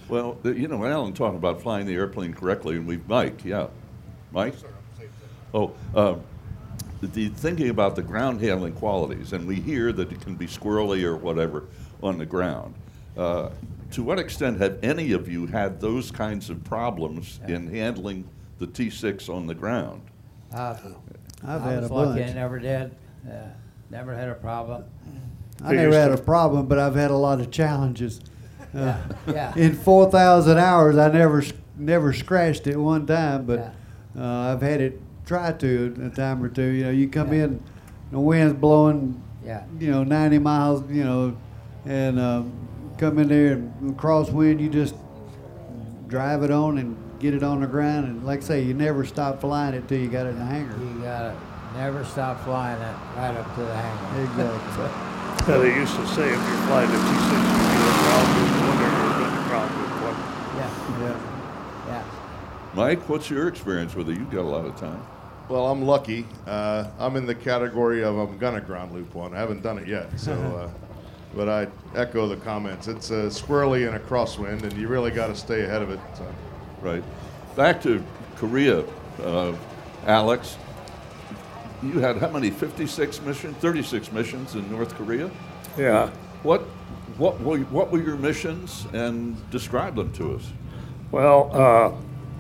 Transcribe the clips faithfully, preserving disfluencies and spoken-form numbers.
Well, uh, you know, Alan talking about flying the airplane correctly, and we, Mike, yeah. Mike? Oh, uh, the thinking about the ground handling qualities, and we hear that it can be squirrely or whatever on the ground. Uh, to what extent have any of you had those kinds of problems Yeah. in handling the T six on the ground? Uh, I've I had was a lucky, bunch. I never did. Uh, never had a problem. I never had a problem, but I've had a lot of challenges. Uh, Yeah, yeah. In four thousand hours, I never s- never scratched it one time, but uh, I've had it try to a time or two. You know, you come Yeah. in, the wind's blowing, Yeah. you know, ninety miles, you know, and um, come in there and crosswind, you just drive it on and get it on the ground. And like I say, you never stop flying it till you got it in the hangar. You gotta never stop flying it right up to the hangar. Exactly. Yeah, they used to say if you're flying a T six, you get a ground loop one or you're going to ground loop one. Yeah, Yeah. yeah. Mike, what's your experience with it? You've got a lot of time. Well, I'm lucky. Uh, I'm in the category of I'm gonna ground loop one. I haven't done it yet, so. Uh, but I echo the comments. It's a squirrely and a crosswind, and you really got to stay ahead of it. So. Right. Back to Korea, uh, Alex. You had how many? fifty-six missions, thirty-six missions in North Korea. Yeah. What, what were what were your missions, and describe them to us? Well, uh,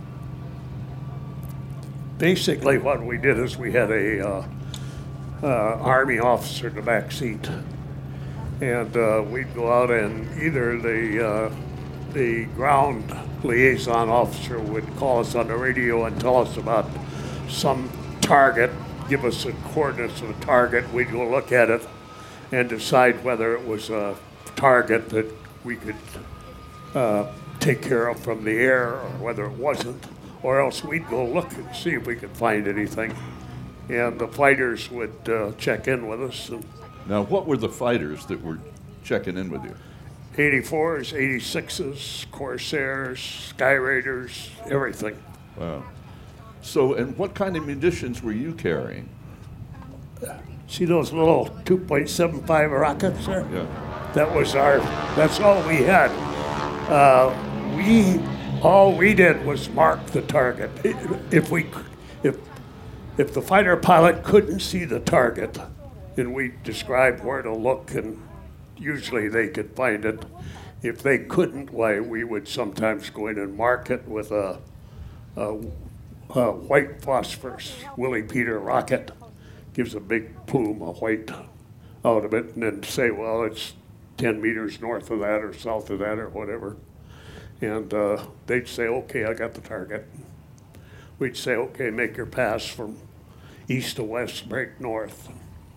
basically what we did is we had a uh, uh, Army officer in the back seat. And uh, we'd go out and either the, uh, the ground liaison officer would call us on the radio and tell us about some target, give us the coordinates of the target. We'd go look at it and decide whether it was a target that we could uh, take care of from the air or whether it wasn't, or else we'd go look and see if we could find anything. And the fighters would uh, check in with us. And Now, what were the fighters that were checking in with you? eighty-fours, eighty-sixes, Corsairs, Sky Raiders, everything. Wow. So, and what kind of munitions were you carrying? See those little two point seven five rockets there? Yeah. That was our, that's all we had. Uh, we, all we did was mark the target. If we, if, if the fighter pilot couldn't see the target, then we described where to look, and usually they could find it. If they couldn't, why, we would sometimes go in and mark it with a, a, a white phosphorus Willie Peter rocket. Gives a big plume of white out of it, and then say, well, it's ten meters north of that or south of that or whatever. And uh, they'd say, okay, I got the target. We'd say, okay, make your pass from east to west, break north.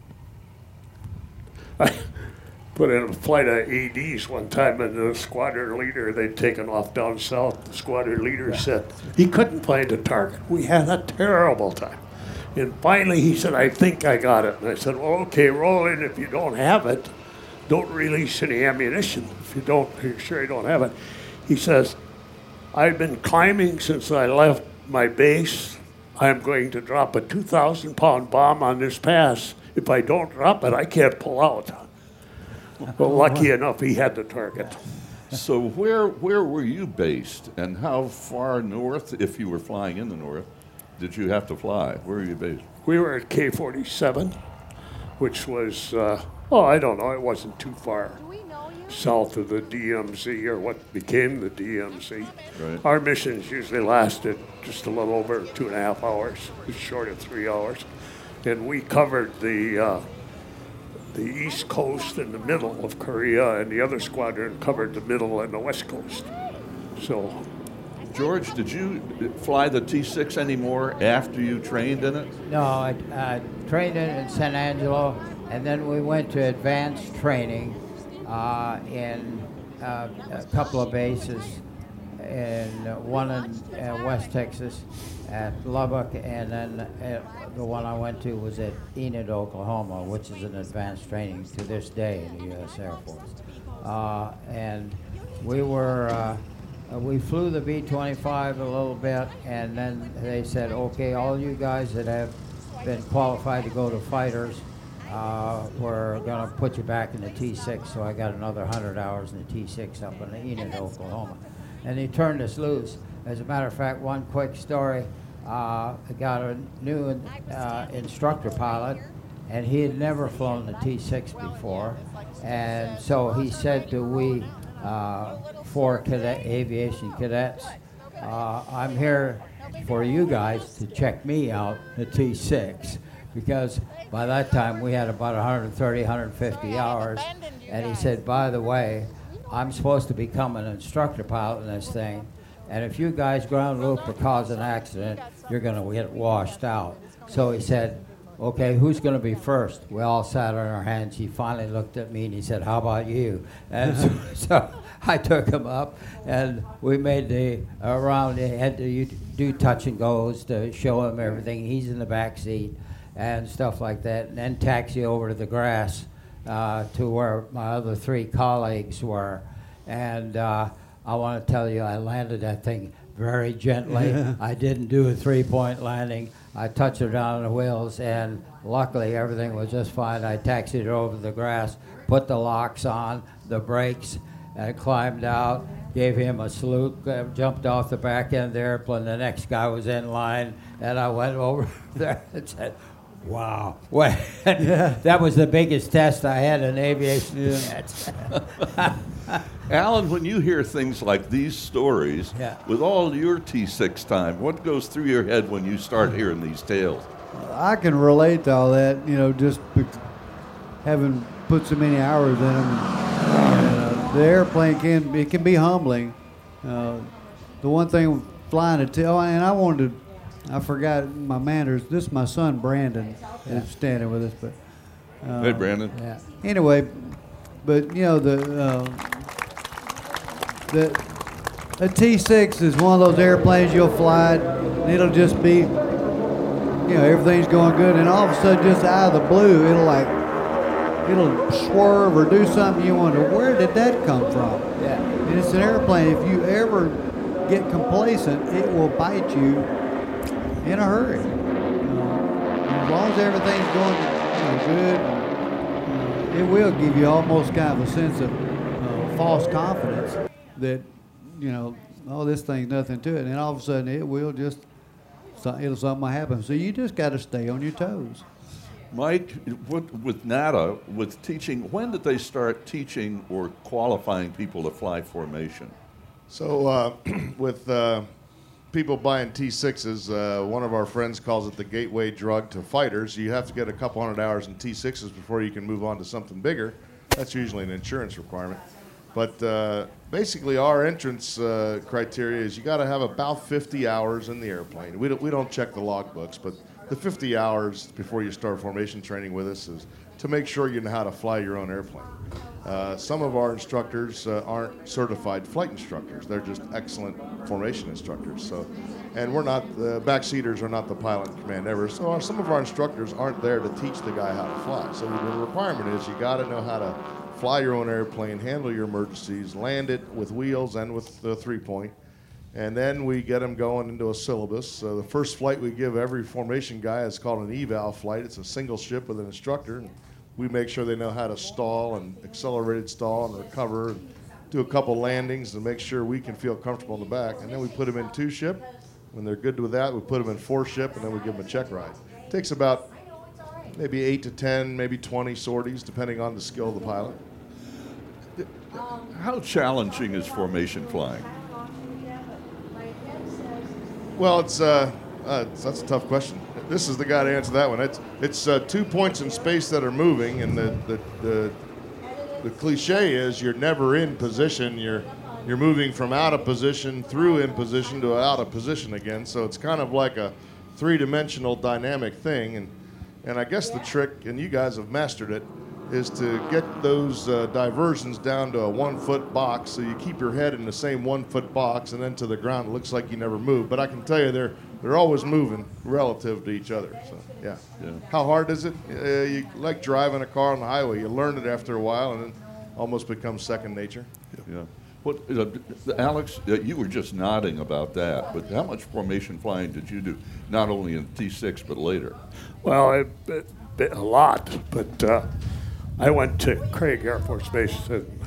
I put in a flight of A Ds one time, and the squadron leader, they'd taken off down south. The squadron leader said he couldn't find a target. We had a terrible time. And finally he said, I think I got it. And I said, well, okay, roll in. If you don't have it, don't release any ammunition. If you don't, you're sure you don't have it. He says, I've been climbing since I left my base. I'm going to drop a two thousand pound bomb on this pass. If I don't drop it, I can't pull out. Well, lucky enough, he had the target. So where where were you based, and how far north, if you were flying in the north, did you have to fly? Where were you based? We were at K forty-seven, which was, uh, oh, I don't know, it wasn't too far south of the D M Z, or what became the D M Z. Right. Our missions usually lasted just a little over two and a half hours, just short of three hours. And we covered the uh, the east coast and the middle of Korea, and the other squadron covered the middle and the west coast. So, George, did you fly the T six anymore after you trained in it? No, I uh, trained in, in San Angelo, and then we went to advanced training uh, in uh, a couple of bases, in uh, one in uh, West Texas at Lubbock, and then uh, the one I went to was at Enid, Oklahoma, which is an advanced training to this day in the U S Air Force. Uh, and we were, uh, uh, we flew the B twenty-five a little bit, and then they said, okay, all you guys that have been qualified to go to fighters, uh, we're gonna put you back in the T six, so I got another one hundred hours in the T six up in Enid, Oklahoma. and he turned us loose. As a matter of fact, one quick story, uh, I got a new uh, instructor pilot, and he had never flown the T six before, and so he said to we uh, four cadet, aviation cadets, uh, I'm here for you guys to check me out, the T six, because by that time we had about one thirty, one fifty hours, and he said, by the way, I'm supposed to become an instructor pilot in this thing, and if you guys ground loop or cause an accident, you're going to get washed out. So he said, okay, who's going to be first? We all sat on our hands. He finally looked at me and he said, how about you? And so, so I took him up, and we made the around. He had to do touch and goes to show him everything. He's in the back seat and stuff like that, and then taxi over to the grass uh, to where my other three colleagues were. And uh, I want to tell you, I landed that thing very gently. I didn't do a three-point landing. I touched it down on the wheels, and luckily everything was just fine. I taxied it over the grass, put the locks on, the brakes, and climbed out, gave him a salute, uh, jumped off the back end of the airplane. The next guy was in line, and I went over there and said, wow. Well, that was the biggest test I had in aviation. Yeah. Alan, when you hear things like these stories, yeah. with all your T six time, what goes through your head when you start hearing these tales? I can relate to all that, you know, just be- having put so many hours in them. And, uh, the airplane can it can be humbling. Uh, the one thing flying a tail, and I wanted to, I forgot my manners. This is my son Brandon, Yeah. who's standing with us. But uh, Hey, Brandon. Yeah. anyway, but you know the uh, the a T six is one of those airplanes you'll fly it, and it'll just be, you know, everything's going good, and all of a sudden, just out of the blue, it'll like it'll swerve or do something. You wonder, where did that come from? Yeah. And it's an airplane. If you ever get complacent, it will bite you in a hurry. Uh, as long as everything's going, you know, good, uh, it will give you almost kind of a sense of uh, false confidence that, you know, oh, this thing's nothing to it, and all of a sudden it will just, so- it'll something will happen. So you just got to stay on your toes. Mike, what, with NATA, with teaching, when did they start teaching or qualifying people to fly formation? So uh, with uh, people buying T sixes, uh, one of our friends calls it the gateway drug to fighters. You have to get a couple hundred hours in T sixes before you can move on to something bigger. That's usually an insurance requirement. But uh, basically our entrance uh, criteria is you got to have about fifty hours in the airplane. We don't, we don't check the logbooks, but the fifty hours before you start formation training with us is to make sure you know how to fly your own airplane. Uh, some of our instructors uh, aren't certified flight instructors. They're just excellent formation instructors. So, and we're not, the backseaters are not the pilot in command ever. So our, some of our instructors aren't there to teach the guy how to fly. So the requirement is you got to know how to fly your own airplane, handle your emergencies, land it with wheels and with the three-point. And then we get them going into a syllabus. So the first flight we give every formation guy is called an eval flight. It's a single ship with an instructor. And we make sure they know how to stall and accelerated stall and recover and do a couple landings to make sure we can feel comfortable in the back. And then we put them in two ship. When they're good with that, we put them in four ship, and then we give them a check ride. It takes about maybe eight to ten, maybe twenty sorties, depending on the skill of the pilot. How challenging is formation flying? Well, it's uh, uh, that's a tough question. This is the guy to answer that one. It's it's uh, two points in space that are moving, and the, the the the cliche is you're never in position. You're you're moving from out of position through in position to out of position again. So it's kind of like a three-dimensional dynamic thing. And and I guess the trick, and you guys have mastered it, is to get those uh, diversions down to a one-foot box, so you keep your head in the same one-foot box, and then to the ground it looks like you never move. But I can tell you they're they're always moving relative to each other. So yeah. Yeah. How hard is it? Uh, you like driving a car on the highway. You learn it after a while, and it almost becomes second nature. Yeah. What, uh, Alex, uh, you were just nodding about that, but how much formation flying did you do, not only in T six but later? Well, it, it, a lot, but uh, I went to Craig Air Force Base in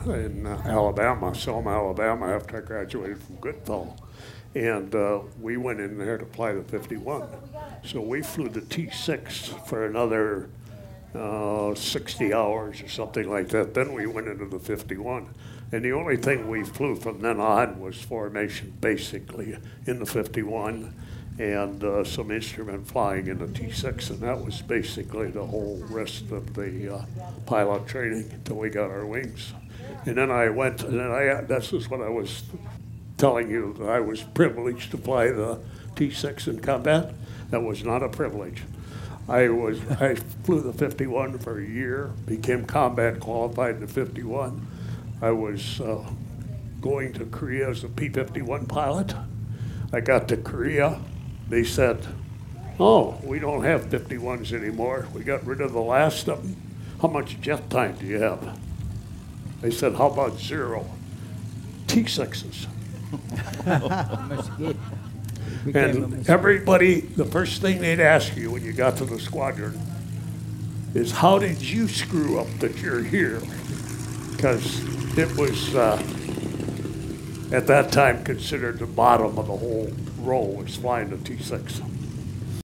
in uh, Alabama, Selma, Alabama, after I graduated from Goodfellow. And uh, we went in there to fly the fifty-one. So we flew the T six for another uh, sixty hours or something like that. Then we went into the fifty-one. And the only thing we flew from then on was formation, basically, in the fifty-one, and uh, some instrument flying in the T six, and that was basically the whole rest of the uh, pilot training until we got our wings. And then I went, and then I, this is what I was telling you, that I was privileged to fly the T six in combat. That was not a privilege. I was, I flew the fifty-one for a year, became combat qualified in the fifty-one. I was uh, going to Korea as a P fifty-one pilot. I got to Korea. They said, oh, we don't have fifty-ones anymore. We got rid of the last of them. How much jet time do you have? They said, how about zero? T sixes. Mosquito. Became a And mosquito. everybody, the first thing they'd ask you when you got to the squadron is, how did you screw up that you're here? Because it was, uh, at that time, considered the bottom of the whole row was flying the T six.